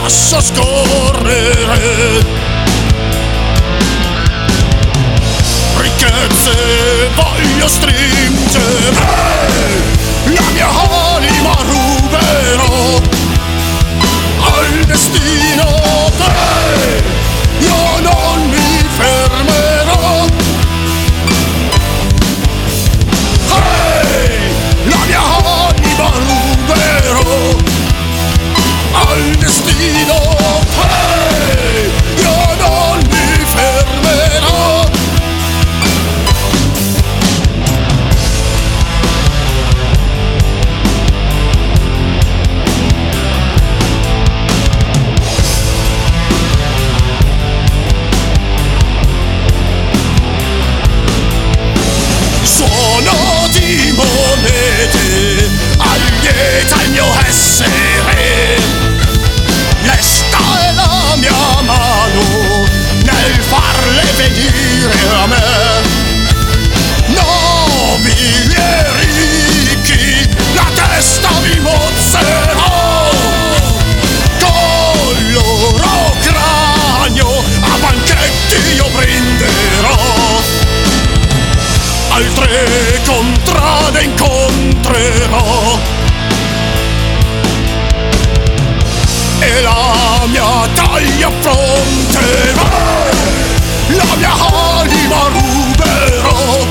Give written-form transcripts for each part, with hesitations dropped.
lascio scorrere. Ricchezze voglio stringere, la mia anima ruberò al destino. Io non mi fermerò. La mia anima ruberò al destino. Io non mi fermerò. Suono di monete allieta il mio essere. Lesta è la mia mano nel farle venire a me. Nobili e ricchi, la testa vi mozzerò. Col loro cranio a banchetti io brinderò. Altre contrade incontrerò e la mia taglia affronterò. La mia anima ruberò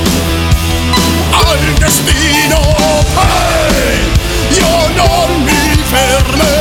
al destino. Io non mi fermerò.